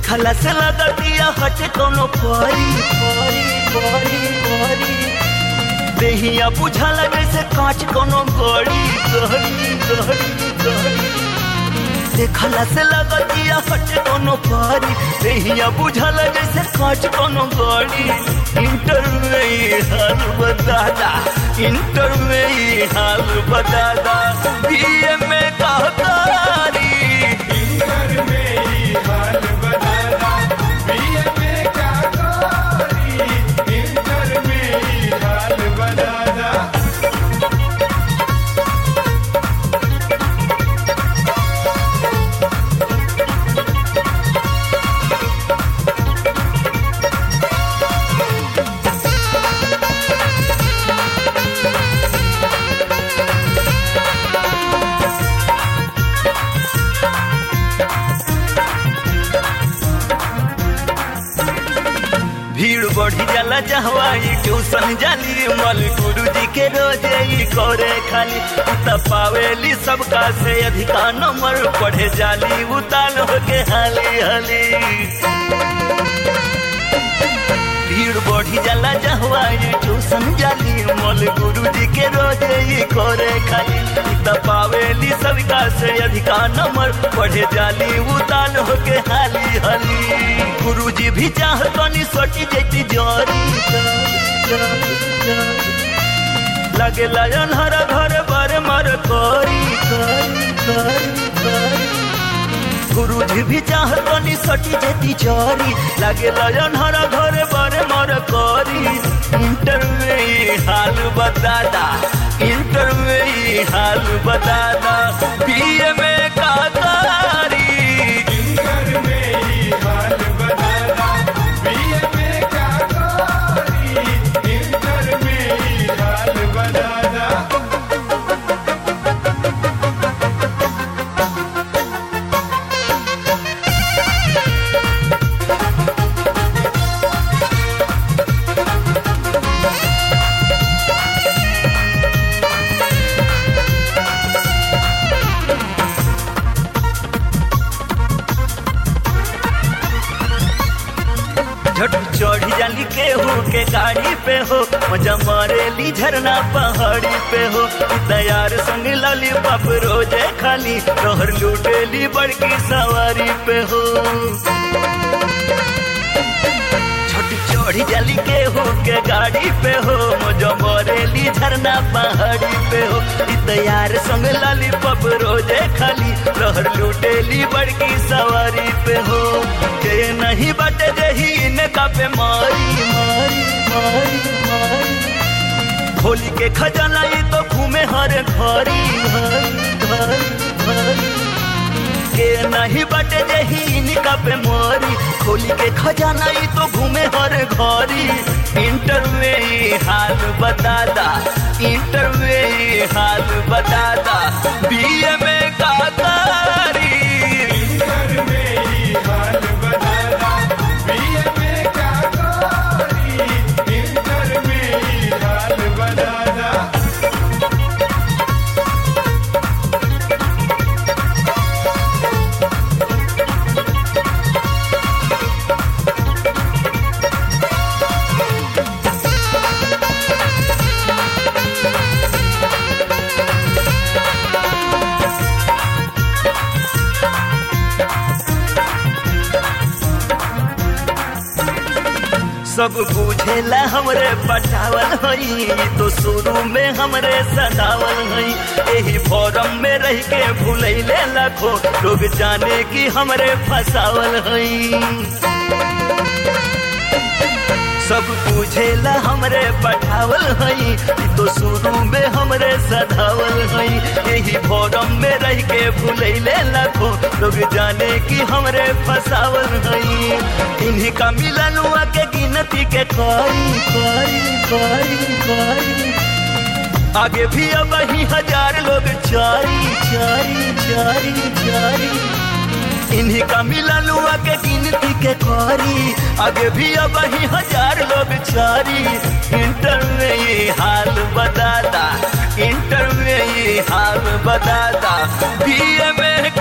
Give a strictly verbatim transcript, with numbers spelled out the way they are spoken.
देखला से लगतिया हटे कोनो परी परी परी परी देहिया बुझाला जैसे कांच कोनो गड़ी गड़ी गड़ी गड़ी देखला से लगतिया हटे कोनो परी देहिया बुझाला जैसे कांच कोनो गड़ी इंटर में हाल बतादा इंटर में हाल बतादा बीए में कहतारी इंटर में हाल बतादा बीए में कहतारी इंटर में हाल बतादा भीड़ बढ़ी जाला जहवाई ट्यूशन जाली मल गुरु जी के रोजे ही करे खाली उता पावेली सबका से अधिका नंबर पढ़े जाली उताल होके हाली हाली भीड़ बढ़ी जाला जहवाई ट्यूशन जाली मल गुरु जी के रोजे ही करे खाली उता पावेली सबका से अधिका नंबर पढ़े जाली उताल होके हाली हाली गुरुजी भी चाहतनी सोटी जैती जोरी लगे लायन हरा घर बार मार करी करी करी करी गुरुजी भी चाहतनी सोटी जैती जोरी लगे लायन हरा घर बार मार करी इंटर में हाल बतादा इंटर में हाल बतादा बीए में कहतारी इंटर में हाल बतादा बीए में कहतारी इंटर में हाल बतादा झट चढ़ी जाली केहू के गाड़ी पे हो मजा मारेली झरना पहाड़ी पे हो तैयार संग लाली बाप रोजे खाली तोहर लूटेली बड़की सवारी पे हो झट चढ़ी जाली केहू के गाड़ी पे हो मजा मारेली झरना पहाड़ी पे हो तैयार संग लाली बाप रोजे खाली तोहर लूटेली बड़की सवारी पे हो के नहीं बटे जही इनका पे मारी मारी मारी मारी होली के खजाना ये तो घूमे हर घरी घरी घरी घरी के नहीं बटे जही इनका पे मारी होली के खजाना ये तो घूमे हर घरी इंटर में हाल बतादा इंटर में हाल बतादा बीए में कहतारी इंटर में हाल बतादा बीए में कहतारी इंटर में हाल बतादा सब बुझेला हमरे पटावल हई तो शुरू में हमरे सदावल हई यही फॉरम में रह के भूलैले लाखों लोग जाने की हमरे फसावल हई सब बुझेला हमरे पठावल हई तो शुरू में हमरे सधावल हई यही फॉरम में रह के भूलैले लाखों लोग जाने की हमरे फसावल हई इन्हीं का मिलनुआ के गिनती के करी करी करी करी आगे भी अब ही हजार लोग चारी चारी चारी चारी इन्हीं का मिलनुआ के गिनती के करी आगे भी अब ही हजार लोग चारी इंटर में ये हाल बताता इंटर में ये हाल बताता बीए में